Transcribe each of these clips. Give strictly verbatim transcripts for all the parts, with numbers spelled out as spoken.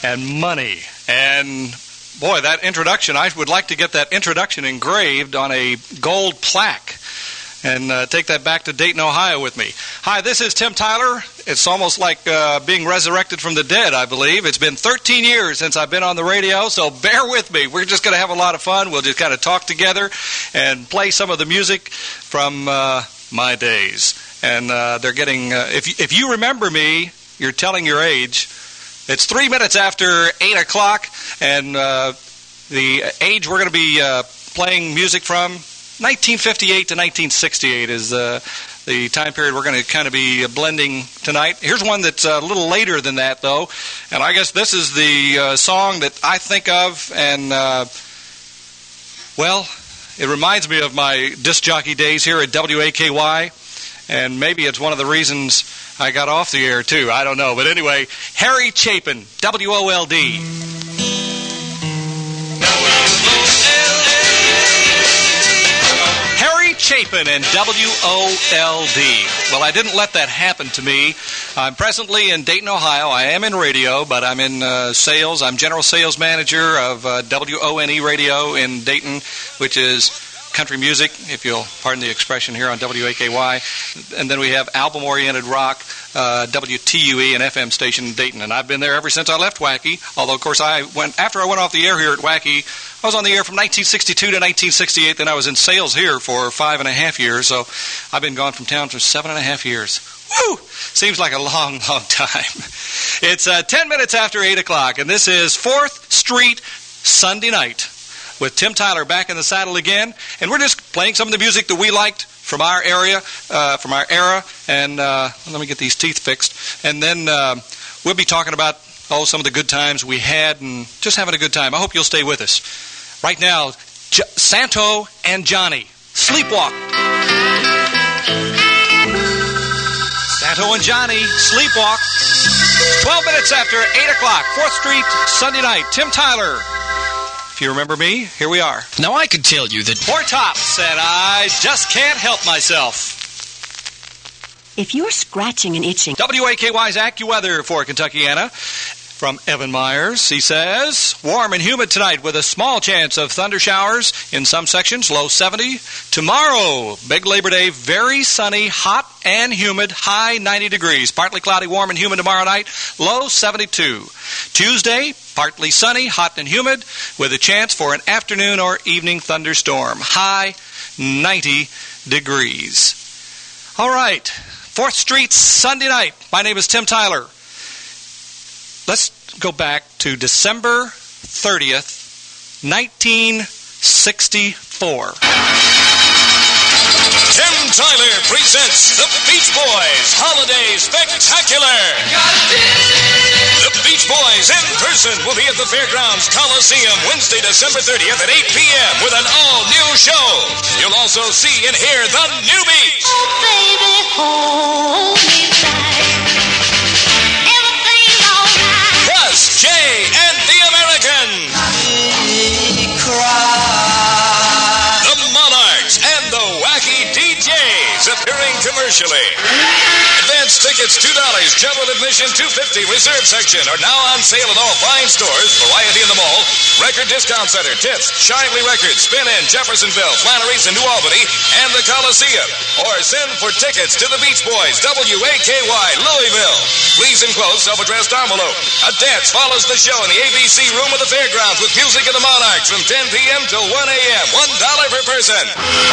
and money. And, boy, that introduction, I would like to get that introduction engraved on a gold plaque and uh, take that back to Dayton, Ohio with me. Hi, this is Tim Tyler. It's almost like uh, being resurrected from the dead, I believe. It's been thirteen years since I've been on the radio, so bear with me. We're just going to have a lot of fun. We'll just kind of talk together and play some of the music from uh, my days. And uh, they're getting, uh, if, if you remember me, you're telling your age. It's three minutes after eight o'clock, and uh, the age we're going to be uh, playing music from, nineteen fifty-eight to nineteen sixty-eight is uh, the time period we're going to kind of be blending tonight. Here's one that's a little later than that, though, and I guess this is the uh, song that I think of, and, uh, well, it reminds me of my disc jockey days here at W A K Y, and maybe it's one of the reasons I got off the air, too. I don't know. But anyway, Harry Chapin, W O L D. Harry Chapin and W O L D. Well, I didn't let that happen to me. I'm presently in Dayton, Ohio. I am in radio, but I'm in uh, sales. I'm general sales manager of uh, W O N E Radio in Dayton, which is country music, if you'll pardon the expression, here on W A K Y. And then we have album-oriented rock, uh, W T U E, an F M station in Dayton. And I've been there ever since I left Waukee. Although, of course, I went after I went off the air here at Waukee, I was on the air from nineteen sixty-two to nineteen sixty-eight. Then I was in sales here for five and a half years. So I've been gone from town for seven and a half years. Woo! Seems like a long, long time. It's uh, ten minutes after eight o'clock, and this is fourth Street Sunday Night with Tim Tyler back in the saddle again. And we're just playing some of the music that we liked from our area, uh, from our era. And uh, let me get these teeth fixed. And then uh, we'll be talking about oh, some of the good times we had and just having a good time. I hope you'll stay with us. Right now, J- Santo and Johnny, Sleepwalk. Santo and Johnny, Sleepwalk. twelve minutes after eight o'clock, fourth Street, Sunday night. Tim Tyler. If you remember me, here we are. Now, I could tell you that Four Tops, and I just can't help myself. If you're scratching and itching. W A K Y's AccuWeather for Kentuckiana. From Evan Myers, he says, warm and humid tonight with a small chance of thunder showers in some sections, low seventy. Tomorrow, big Labor Day, very sunny, hot and humid, high ninety degrees. Partly cloudy, warm and humid tomorrow night, low seventy-two. Tuesday, partly sunny, hot and humid, with a chance for an afternoon or evening thunderstorm, high ninety degrees. All right, fourth Street, Sunday night. My name is Tim Tyler. Let's go back to December thirtieth, nineteen sixty-four. Tim Tyler presents the Beach Boys Holiday Spectacular. The Beach Boys in person will be at the Fairgrounds Coliseum Wednesday, December thirtieth at eight p.m. with an all-new show. You'll also see and hear the Newbies. Oh, baby, hold me tight. Jay and the Americans. The Monarchs and the Wacky D Js appearing commercially. Advance tickets two dollars, general admission two dollars and fifty cents, reserve section are now on sale at all fine stores, Variety in the Mall, Record Discount Center, Tips, Shively Records, Spin In, Jeffersonville, Flannery's in New Albany, and the Coliseum. Or send for tickets to the Beach Boys, W A K Y, Louisville. Please enclose self-addressed envelope. A dance follows the show in the A B C room of the Fairgrounds with music of the Monarchs from ten p.m. till one a.m. one dollar per person.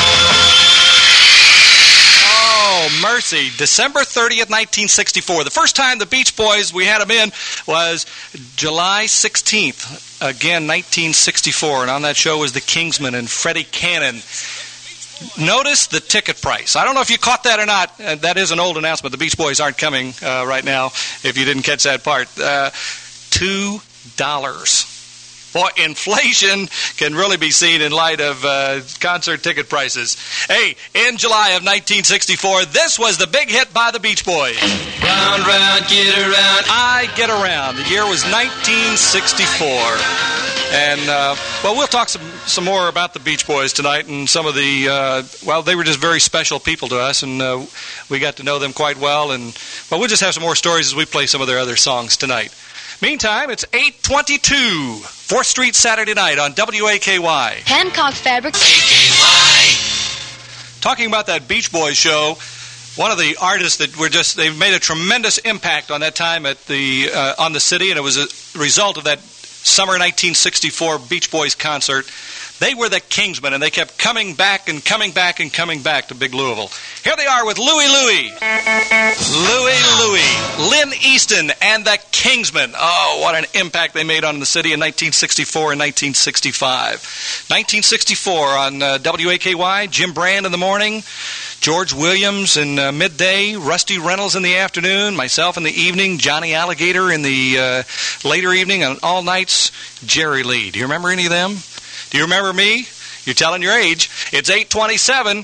Oh, mercy. December thirtieth, nineteen sixty-four. The first time the Beach Boys, we had them in, was July sixteenth, again, nineteen sixty-four. And on that show was the Kingsmen and Freddie Cannon. Notice the ticket price. I don't know if you caught that or not. Uh, that is an old announcement. The Beach Boys aren't coming uh, right now, if you didn't catch that part. Uh, two dollars. Boy, inflation can really be seen in light of uh, concert ticket prices. Hey, in July of nineteen sixty-four, this was the big hit by the Beach Boys. round, round, get around. I Get Around. The year was nineteen sixty-four. And, uh, well, we'll talk some, some more about the Beach Boys tonight and some of the, uh, well, they were just very special people to us, and uh, we got to know them quite well. And, well, we'll just have some more stories as we play some of their other songs tonight. Meantime, it's eight twenty-two, fourth Street Saturday night on W A K Y. Hancock Fabric. A K Y. Talking about that Beach Boys show, one of the artists that were just, they've made a tremendous impact on that time at the uh, on the city, and it was a result of that summer nineteen sixty-four Beach Boys concert. They were the Kingsmen, and they kept coming back and coming back and coming back to Big Louisville. Here they are with Louie Louie. Louie Louie. Lynn Easton and the Kingsmen. Oh, what an impact they made on the city in nineteen sixty-four and nineteen sixty-five. nineteen sixty-four on uh, W A K Y, Jim Brand in the morning, George Williams in uh, midday, Rusty Reynolds in the afternoon, myself in the evening, Johnny Alligator in the uh, later evening, and all nights, Jerry Lee. Do you remember any of them? Do you remember me? You're telling your age. It's eight twenty-seven.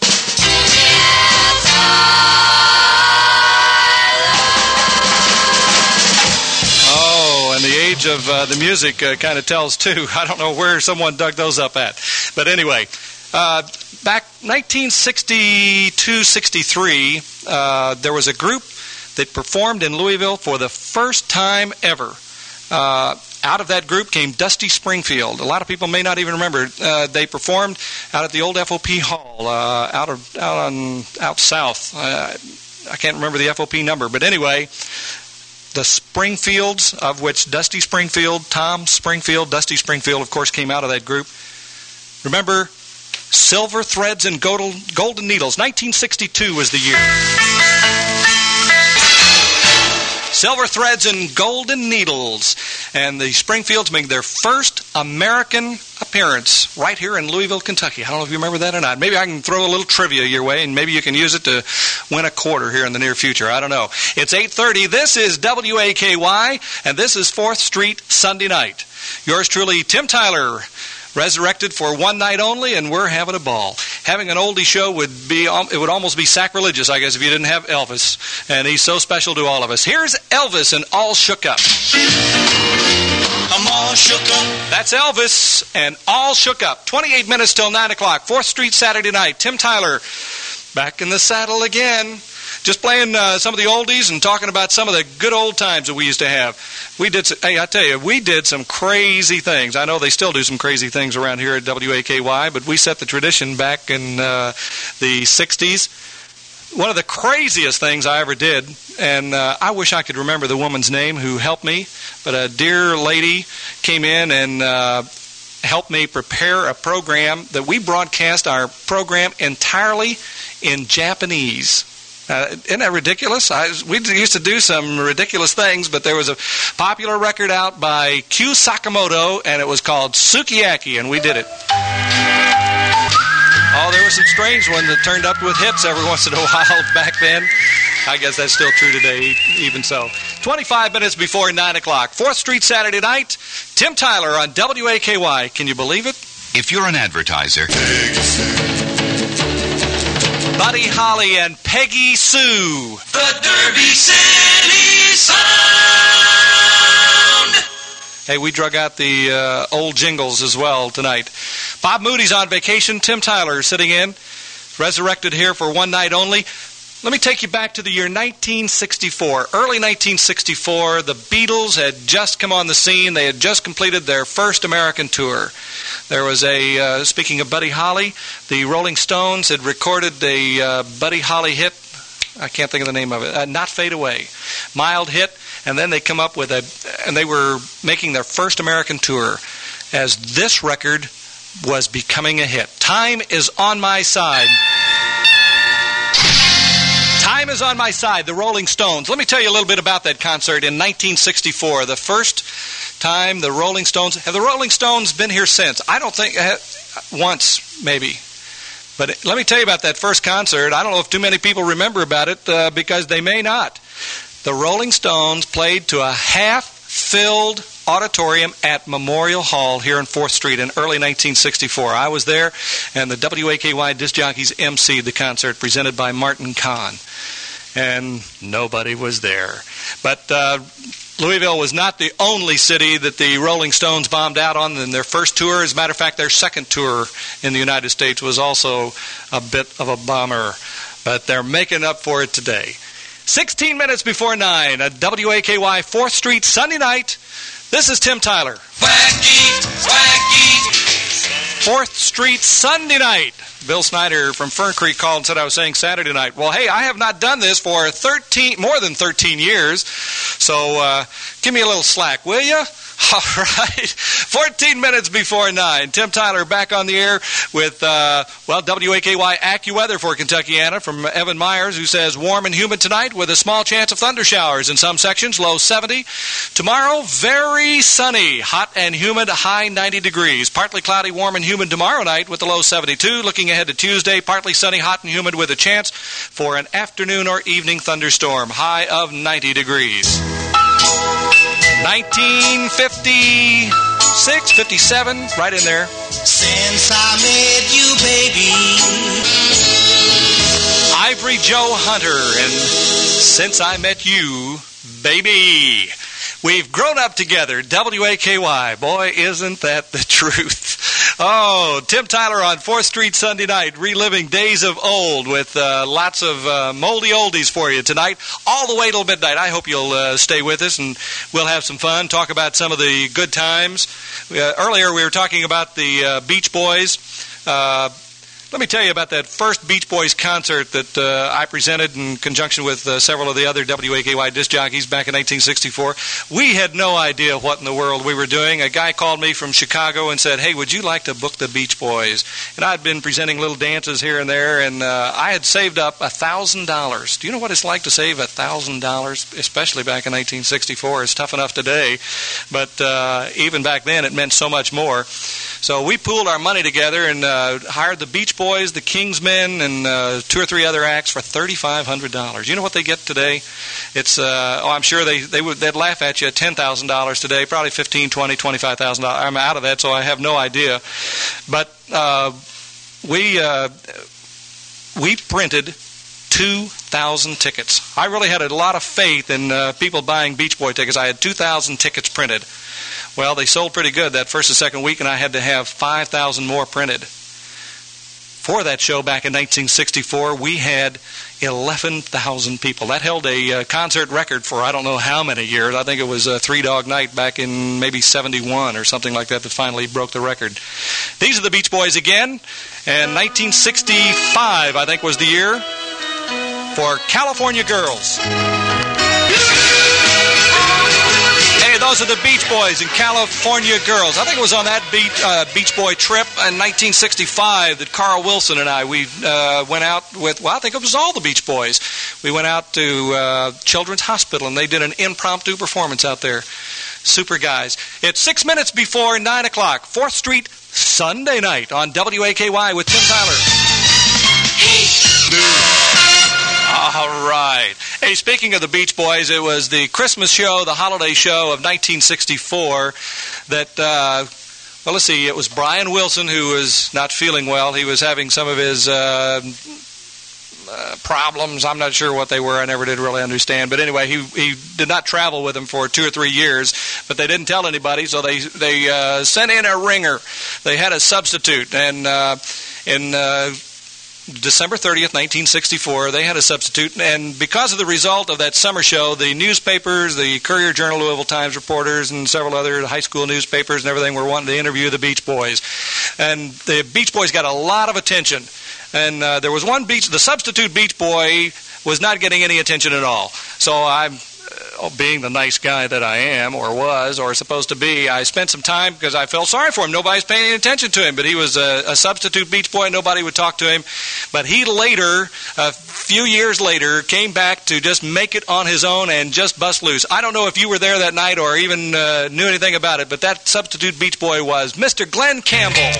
Oh, and the age of uh, the music uh, kind of tells, too. I don't know where someone dug those up at. But anyway, uh, back nineteen sixty-two sixty-three, uh, there was a group that performed in Louisville for the first time ever. Uh, out of that group came Dusty Springfield. A lot of people may not even remember. Uh, they performed out at the old F O P Hall, uh, out of out on out south. Uh, I can't remember the F O P number, but anyway, the Springfields, of which Dusty Springfield, Tom Springfield, Dusty Springfield, of course, came out of that group. Remember, Silver Threads and Golden Needles. nineteen sixty-two was the year. Silver Threads and Golden Needles. And the Springfields make their first American appearance right here in Louisville, Kentucky. I don't know if you remember that or not. Maybe I can throw a little trivia your way, and maybe you can use it to win a quarter here in the near future. I don't know. It's eight thirty. This is W A K Y, and this is fourth Street Sunday night. Yours truly, Tim Tyler, resurrected for one night only, and we're having a ball. Having an oldie show would be, it would almost be sacrilegious, I guess, if you didn't have Elvis, and he's so special to all of us. Here's Elvis and All Shook Up. I'm all shook up. That's Elvis and All Shook Up. twenty-eight minutes till nine o'clock, fourth Street Saturday night. Tim Tyler, back in the saddle again. Just playing uh, some of the oldies and talking about some of the good old times that we used to have. We did, hey, I tell you, we did some crazy things. I know they still do some crazy things around here at W A K Y, but we set the tradition back in uh, the sixties. One of the craziest things I ever did, and uh, I wish I could remember the woman's name who helped me, but a dear lady came in and uh, helped me prepare a program that we broadcast our program entirely in Japanese. Uh, isn't that ridiculous? I, we used to do some ridiculous things, but there was a popular record out by Q Sakamoto, and it was called Sukiyaki, and we did it. Oh, there were some strange ones that turned up with hits every once in a while back then. I guess that's still true today, even so. twenty-five minutes before nine o'clock. fourth Street Saturday night. Tim Tyler on W A K Y. Can you believe it? If you're an advertiser... Buddy Holly and Peggy Sue. The Derby City Sound. Hey, we drug out the uh, old jingles as well tonight. Bob Moody's on vacation. Tim Tyler sitting in. Resurrected here for one night only. Let me take you back to the year nineteen sixty-four. Early nineteen sixty-four, the Beatles had just come on the scene. They had just completed their first American tour. There was a, uh, speaking of Buddy Holly, the Rolling Stones had recorded a uh, Buddy Holly hit. I can't think of the name of it. Uh, Not Fade Away. Mild hit. And then they come up with a, and they were making their first American tour as this record was becoming a hit. Time is on my side. Time is on my side, the Rolling Stones. Let me tell you a little bit about that concert in nineteen sixty-four. The first time the Rolling Stones... Have the Rolling Stones been here since? I don't think... Uh, once, maybe. But let me tell you about that first concert. I don't know if too many people remember about it uh, because they may not. The Rolling Stones played to a half-filled auditorium at Memorial Hall here in fourth Street in early nineteen sixty-four. I was there, and the W A K Y disc jockeys emceed the concert presented by Martin Kahn. And nobody was there. But uh, Louisville was not the only city that the Rolling Stones bombed out on in their first tour. As a matter of fact, their second tour in the United States was also a bit of a bomber. But they're making up for it today. sixteen minutes before nine at W A K Y fourth Street Sunday night. This is Tim Tyler. Wacky, wacky. fourth Street Sunday night. Bill Snyder from Fern Creek called and said I was saying Saturday night. Well, hey, I have not done this for thirteen, more than thirteen years, so uh, give me a little slack, will you? All right. fourteen minutes before nine. Tim Tyler back on the air with, uh, well, W A K Y AccuWeather for Kentuckiana from Evan Myers, who says warm and humid tonight with a small chance of thunder showers in some sections, low seventy. Tomorrow, very sunny, hot and humid, high ninety degrees. Partly cloudy, warm and humid tomorrow night with a low seventy-two. Looking ahead to Tuesday, partly sunny, hot and humid with a chance for an afternoon or evening thunderstorm, high of ninety degrees. nineteen fifty-six, fifty-seven, right in there. Since I met you, baby. Ivory Joe Hunter, and Since I Met You, Baby. We've grown up together, W A K Y. Boy, isn't that the truth. Oh, Tim Tyler on fourth Street Sunday night, reliving days of old with uh, lots of uh, moldy oldies for you tonight, all the way till midnight. I hope you'll uh, stay with us, and we'll have some fun, talk about some of the good times. Uh, earlier we were talking about the uh, Beach Boys. Uh, Let me tell you about that first Beach Boys concert that uh, I presented in conjunction with uh, several of the other W A K Y disc jockeys back in nineteen sixty-four. We had no idea what in the world we were doing. A guy called me from Chicago and said, hey, would you like to book the Beach Boys? And I'd been presenting little dances here and there, and uh, I had saved up one thousand dollars. Do you know what it's like to save one thousand dollars, especially back in nineteen sixty-four? It's tough enough today, but uh, even back then it meant so much more. So we pooled our money together and uh, hired the Beach Boys, the Kingsmen, and uh, two or three other acts for thirty-five hundred dollars. You know what they get today? It's uh, oh, I'm sure they they would they'd laugh at you at ten thousand dollars today, probably fifteen, twenty, twenty-five thousand dollars. I'm out of that, so I have no idea. But uh, we uh, we printed two thousand tickets. I really had a lot of faith in uh, people buying Beach Boy tickets. I had two thousand tickets printed. Well, they sold pretty good that first and second week, and I had to have five thousand more printed. For that show back in nineteen sixty-four, we had eleven thousand people. That held a uh, concert record for I don't know how many years. I think it was a Three Dog Night back in maybe seventy-one or something like that that finally broke the record. These are the Beach Boys again, and nineteen sixty-five, I think, was the year for California Girls. Hey, those are the Beach Boys and California Girls. I think it was on that Beach, uh, Beach Boy trip in nineteen sixty-five that Carl Wilson and I, we uh, went out with, well, I think it was all the Beach Boys. We went out to uh, Children's Hospital, and they did an impromptu performance out there. Super guys. It's six minutes before nine o'clock, fourth Street, Sunday night on W A K Y with Tim Tyler. All right. Hey, speaking of the Beach Boys, it was the Christmas show, the holiday show of nineteen sixty-four that, uh, well, let's see, it was Brian Wilson who was not feeling well. He was having some of his uh, uh, problems. I'm not sure what they were. I never did really understand. But anyway, he he did not travel with them for two or three years, but they didn't tell anybody, so they, they uh, sent in a ringer. They had a substitute, and uh, in... Uh, December thirtieth, nineteen sixty-four, they had a substitute, and because of the result of that summer show, the newspapers, the Courier-Journal, Louisville Times reporters, and several other high school newspapers and everything were wanting to interview the Beach Boys. And the Beach Boys got a lot of attention. And uh, there was one beach, the substitute Beach Boy was not getting any attention at all. So I'm... Oh, being the nice guy that I am, or was, or supposed to be, I spent some time because I felt sorry for him. Nobody's paying any attention to him, but he was a, a substitute Beach Boy. Nobody would talk to him. But he later, a few years later, came back to just make it on his own and just bust loose. I don't know if you were there that night or even uh, knew anything about it, but that substitute Beach Boy was Mister Glenn Campbell.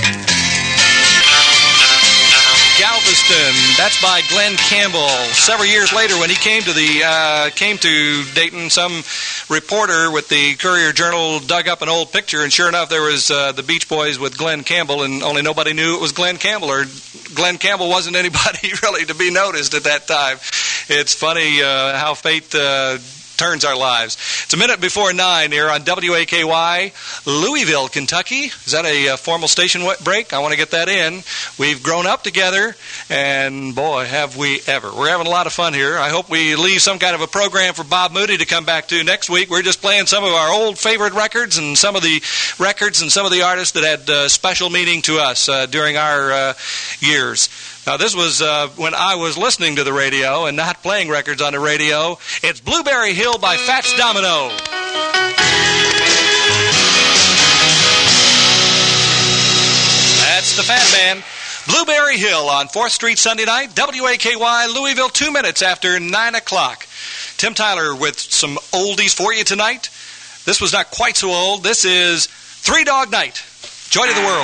Galveston. That's by Glenn Campbell. Several years later, when he came to the uh, came to Dayton, some reporter with the Courier-Journal dug up an old picture, and sure enough, there was uh, the Beach Boys with Glenn Campbell, and only nobody knew it was Glenn Campbell, or Glenn Campbell wasn't anybody really to be noticed at that time. It's funny uh, how fate uh, turns our lives. It's a minute before nine here on W A K Y, Louisville, Kentucky. Is that a uh, formal station break? I want to get that in. We've grown up together, and boy, have we ever. We're having a lot of fun here. I hope we leave some kind of a program for Bob Moody to come back to next week. We're just playing some of our old favorite records and some of the records and some of the artists that had uh, special meaning to us uh, during our uh, years. Now, this was uh, when I was listening to the radio and not playing records on the radio. It's Blueberry Hill by Fats Domino. That's the Fat Man. Blueberry Hill on fourth Street Sunday night. W A K Y, Louisville, two minutes after nine o'clock. Tim Tyler with some oldies for you tonight. This was not quite so old. This is Three Dog Night. Joy to the World.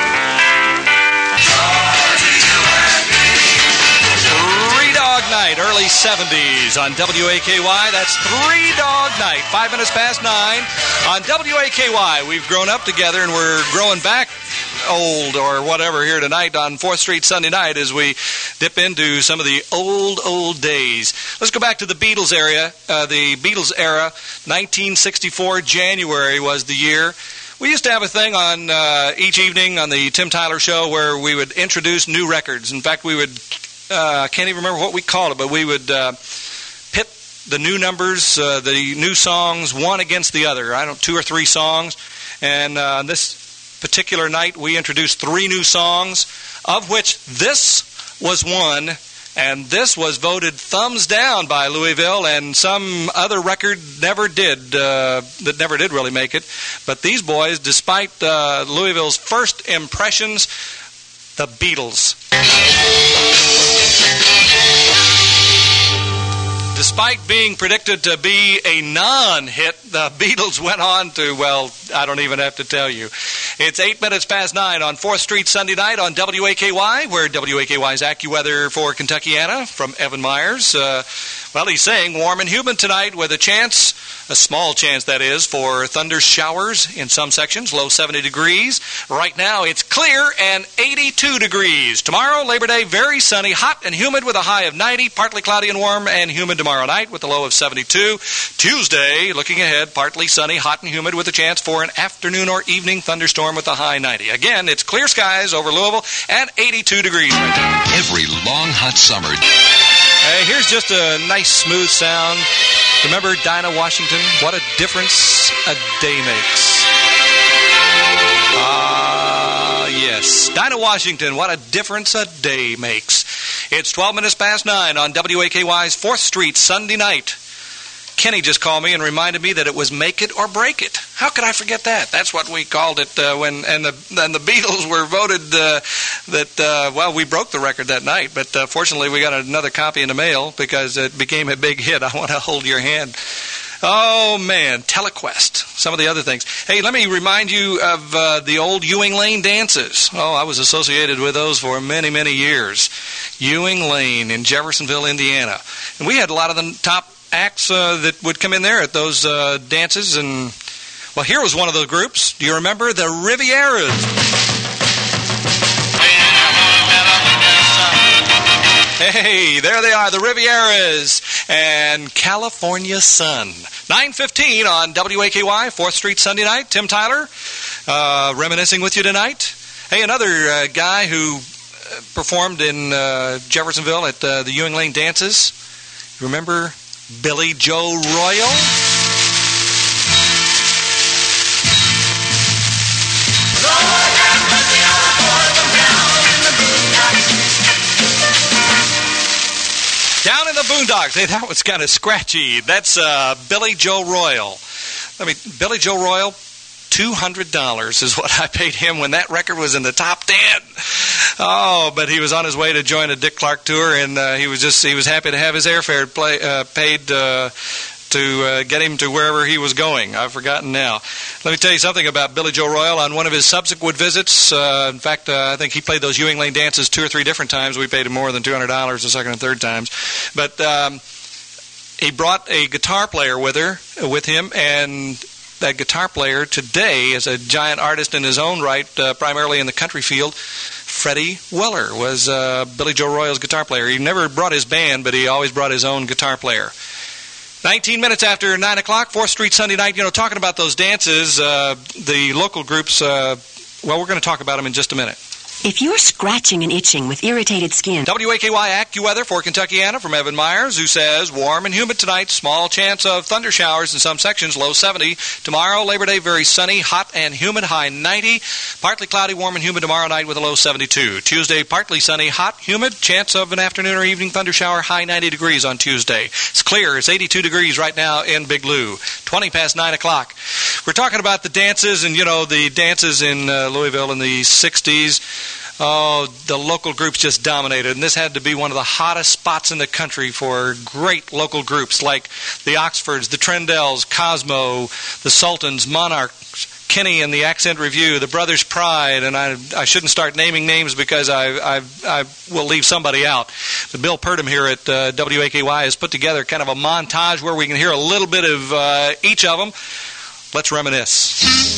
Three Dog Night, early seventies on W A K Y. That's Three Dog Night, five minutes past nine on W A K Y. We've grown up together and we're growing back old or whatever here tonight on fourth Street Sunday night as we dip into some of the old, old days. Let's go back to the Beatles area. Uh, the Beatles era, nineteen sixty-four, January was the year. We used to have a thing on uh, each evening on the Tim Tyler Show where we would introduce new records. In fact, we would, uh, I can't even remember what we called it, but we would uh, pit the new numbers, uh, the new songs, one against the other. I don't two or three songs. And uh, this particular night, we introduced three new songs, of which this was one. And this was voted thumbs down by Louisville, and some other record never did, uh, that never did really make it. But these boys, despite uh, Louisville's first impressions, the Beatles. Despite being predicted to be a non-hit, the Beatles went on to, well, I don't even have to tell you. It's eight minutes past nine on fourth Street Sunday night on W A K Y, where W A K Y's AccuWeather for Kentuckiana from Evan Myers. Uh, well, he's saying warm and humid tonight with a chance, a small chance that is, for thunder showers in some sections, low seventy degrees. Right now it's clear and eighty-two degrees. Tomorrow, Labor Day, very sunny, hot and humid with a high of ninety, partly cloudy and warm and humid tomorrow night with a low of seventy-two. Tuesday, looking ahead, partly sunny, hot and humid with a chance for an afternoon or evening thunderstorm with a high ninety. Again, it's clear skies over Louisville and eighty-two degrees right now. Every long, hot summer. Hey, here's just a nice, smooth sound. Remember Dinah Washington? What a difference a day makes. Ah, uh, yes. Dinah Washington, what a difference a day makes. It's twelve minutes past nine on W A K Y's fourth Street Sunday night. Kenny just called me and reminded me that it was Make It or Break It. How could I forget that? That's what we called it uh, when, and the and the Beatles were voted uh, that, uh, well, we broke the record that night, but uh, fortunately we got another copy in the mail because it became a big hit. I Want to Hold Your Hand. Oh, man, Telequest, some of the other things. Hey, let me remind you of uh, the old Ewing Lane dances. Oh, I was associated with those for many, many years. Ewing Lane in Jeffersonville, Indiana. And we had a lot of the top acts uh, that would come in there at those uh, dances. And, well, here was one of those groups. Do you remember the Rivieras? Hey, there they are, the Rivieras and California Sun. nine fifteen on W A K Y, fourth Street Sunday night. Tim Tyler, uh, reminiscing with you tonight. Hey, another uh, guy who performed in uh, Jeffersonville at uh, the Ewing Lane dances. Remember Billy Joe Royal? Down in the Boondocks. Hey, that was kind of scratchy. That's uh, Billy Joe Royal. I mean, Billy Joe Royal, two hundred dollars is what I paid him when that record was in the top ten. Oh, but he was on his way to join a Dick Clark tour, and uh, he was just he was happy to have his airfare play, uh, paid uh, to uh, get him to wherever he was going. I've forgotten now. Let me tell you something about Billy Joe Royal. On one of his subsequent visits, uh, in fact, uh, I think he played those Ewing Lane dances two or three different times. We paid him more than two hundred dollars the second and third times. But um, he brought a guitar player with her, with him, and that guitar player today is a giant artist in his own right, uh, primarily in the country field. Freddie Weller was uh, Billy Joe Royal's guitar player. He never brought his band, but he always brought his own guitar player. nineteen minutes after nine o'clock, fourth Street Sunday night. You know, talking about those dances, uh, the local groups, uh, well, we're going to talk about them in just a minute. If you're scratching and itching with irritated skin... W A K Y AccuWeather for Kentuckiana from Evan Myers, who says, warm and humid tonight, small chance of thunder showers in some sections, low seventy. Tomorrow, Labor Day, very sunny, hot and humid, high ninety. Partly cloudy, warm and humid tomorrow night with a low seventy-two. Tuesday, partly sunny, hot, humid, chance of an afternoon or evening thunder shower, high ninety degrees on Tuesday. It's clear. It's eighty-two degrees right now in Big Lou. twenty past nine o'clock. We're talking about the dances, and, you know, the dances in uh, Louisville in the sixties. Oh, the local groups just dominated, and this had to be one of the hottest spots in the country for great local groups like the Oxfords, the Trendells, Cosmo, the Sultans, Monarchs, Kenny and the Accent Review, the Brothers Pride, and I, I shouldn't start naming names because I, I, I will leave somebody out. But Bill Purdom here at uh, W A K Y has put together kind of a montage where we can hear a little bit of uh, each of them. Let's reminisce.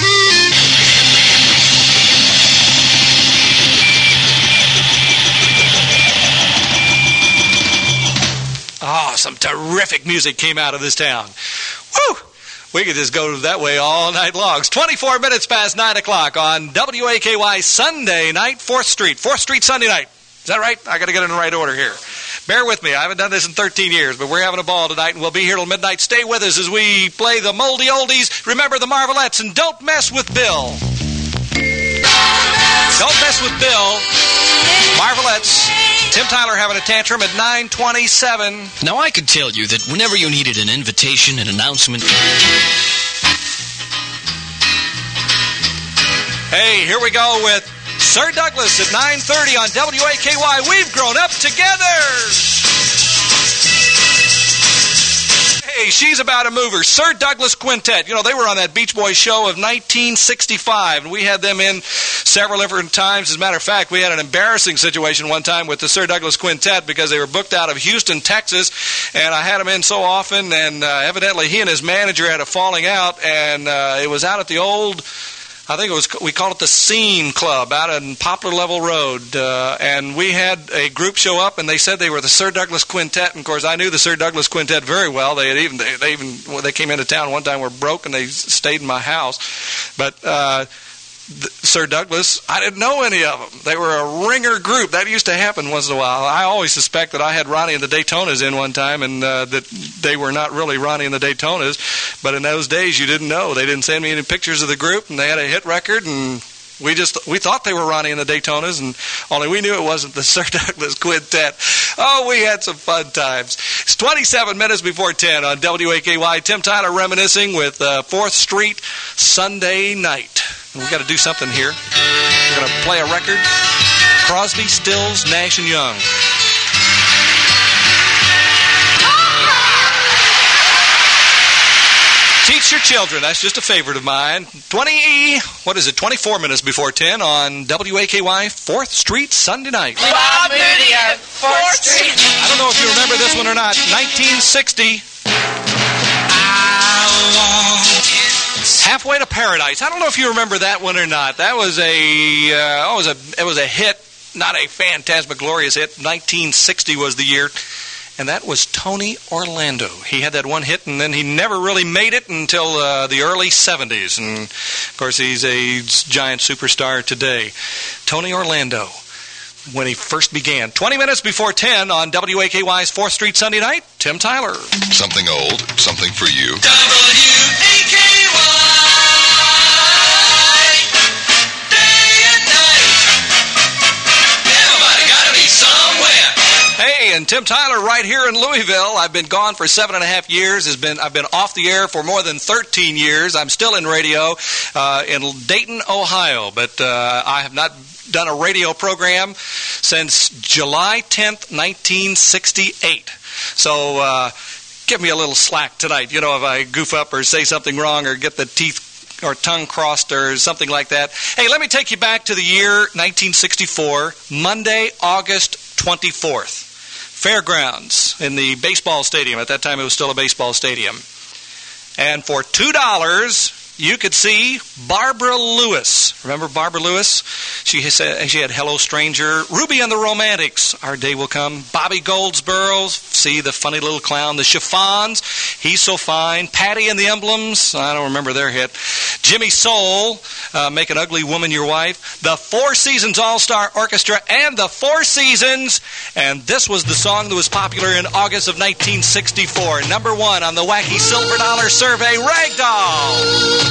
Oh, some terrific music came out of this town. Woo! We could just go that way all night long. It's twenty-four minutes past nine o'clock on W A K Y Sunday night, fourth Street. fourth Street Sunday night. Is that right? I got to get in the right order here. Bear with me. I haven't done this in thirteen years, but we're having a ball tonight, and we'll be here till midnight. Stay with us as we play the moldy oldies. Remember the Marvelettes, and don't mess with Bill. Don't mess with Bill. Marvelettes. Tim Tyler having a tantrum at nine twenty-seven. Now, I could tell you that whenever you needed an invitation, an announcement... Hey, here we go with Sir Douglas at nine thirty on W A K Y. We've grown up together. Hey, she's about a mover. Sir Douglas Quintet. You know, they were on that Beach Boys show of nineteen sixty-five, and we had them in several different times. As a matter of fact, we had an embarrassing situation one time with the Sir Douglas Quintet because they were booked out of Houston, Texas, and I had them in so often, and uh, evidently he and his manager had a falling out, and uh, it was out at the old... I think it was, we called it the Scene Club out on Poplar Level Road, uh, and we had a group show up, and they said they were the Sir Douglas Quintet, and of course I knew the Sir Douglas Quintet very well. They had even, they, they even, well, they came into town one time, were broke, and they stayed in my house, but, uh, the, Sir Douglas, I didn't know any of them. They were a ringer group. That used to happen once in a while. I always suspect that I had Ronnie and the Daytonas in one time, and uh, that they were not really Ronnie and the Daytonas. But in those days, you didn't know. They didn't send me any pictures of the group, and they had a hit record, and we just we thought they were Ronnie and the Daytonas, and only we knew it wasn't the Sir Douglas Quintet. Oh, we had some fun times. It's twenty-seven minutes before ten on W A K Y. Tim Tyler reminiscing with uh, fourth Street Sunday night. We've got to do something here. We're going to play a record. Crosby, Stills, Nash and Young. Teach your children. That's just a favorite of mine. twenty, what is it, twenty-four minutes before ten on W A K Y fourth Street Sunday night. Bob Moody at fourth Street. I don't know if you remember this one or not. nineteen sixty. Halfway to Paradise. I don't know if you remember that one or not. That was a, uh, oh, it was a, it was a hit, not a phantasmaglorious hit. nineteen sixty was the year, and that was Tony Orlando. He had that one hit, and then he never really made it until uh, the early seventies. And of course, he's a giant superstar today. Tony Orlando, when he first began. twenty minutes before ten on W A K Y's fourth Street Sunday night. Tim Tyler. Something old, something for you. W A K Y. Day and night. Everybody gotta be somewhere. Hey, and Tim Tyler right here in Louisville. I've been gone for seven and a half years. Has been I've been off the air for more than thirteen years. I'm still in radio uh, in Dayton, Ohio, but uh, I have not done a radio program since July tenth, nineteen sixty-eight. So uh, give me a little slack tonight. You know, if I goof up or say something wrong or get the teeth or tongue crossed or something like that. Hey, let me take you back to the year nineteen sixty-four, Monday, August twenty-fourth. Fairgrounds in the baseball stadium. At that time, it was still a baseball stadium. And for two dollars, you could see Barbara Lewis. Remember Barbara Lewis? She said she had Hello Stranger, Ruby and the Romantics, Our Day Will Come, Bobby Goldsboro, see the funny little clown, the Chiffons, He's So Fine, Patty and the Emblems, I don't remember their hit, Jimmy Soul, uh, Make an Ugly Woman Your Wife, the Four Seasons All-Star Orchestra, and the Four Seasons, and this was the song that was popular in August of nineteen sixty-four. Number one on the Wacky Silver Dollar Survey, Ragdoll.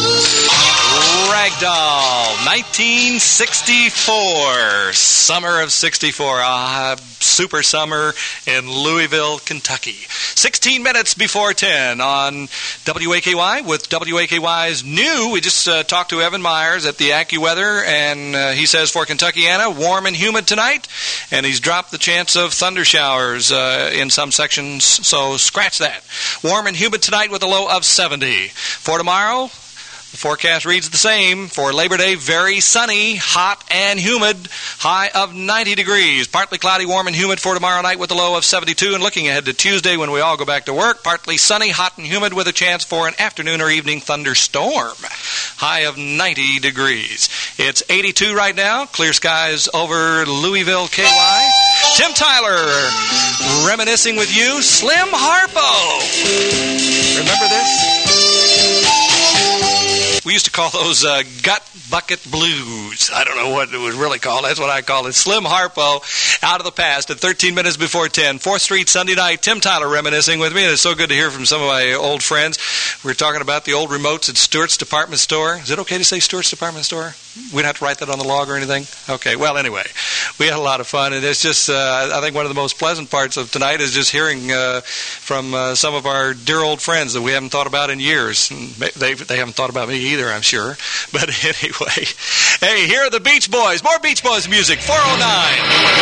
Ragdoll, nineteen sixty-four, summer of sixty-four, uh, super summer in Louisville, Kentucky. sixteen minutes before ten on W A K Y with W A K Y's new, we just uh, talked to Evan Myers at the AccuWeather, and uh, he says for Kentuckiana, warm and humid tonight, and he's dropped the chance of thunder showers uh, in some sections, so scratch that. Warm and humid tonight with a low of seventy. For tomorrow, the forecast reads the same. For Labor Day, very sunny, hot and humid, high of ninety degrees. Partly cloudy, warm and humid for tomorrow night with a low of seventy-two. And looking ahead to Tuesday when we all go back to work, partly sunny, hot and humid with a chance for an afternoon or evening thunderstorm. High of ninety degrees. It's eighty-two right now. Clear skies over Louisville, K Y. Tim Tyler reminiscing with you. Slim Harpo. Remember this? We used to call those uh, gut bucket blues. I don't know what it was really called. That's what I call it. Slim Harpo, out of the past at thirteen minutes before ten. fourth Street, Sunday night. Tim Tyler reminiscing with me. And it's so good to hear from some of my old friends. We were talking about the old remotes at Stewart's Department Store. Is it okay to say Stewart's Department Store? We don't have to write that on the log or anything? Okay. Well, anyway, we had a lot of fun. And it's just, uh, I think one of the most pleasant parts of tonight is just hearing uh, from uh, some of our dear old friends that we haven't thought about in years. They, they haven't thought about me either, I'm sure. But anyway, hey, here are the Beach Boys. More Beach Boys music. four oh nine.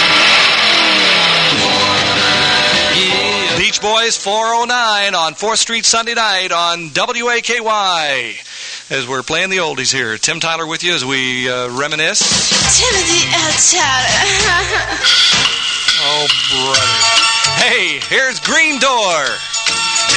Yeah. Beach Boys four oh nine on fourth Street Sunday night on W A K Y. As we're playing the oldies here. Tim Tyler with you as we uh, reminisce. Timothy L. Tyler. Oh, brother. Hey, here's Green Door.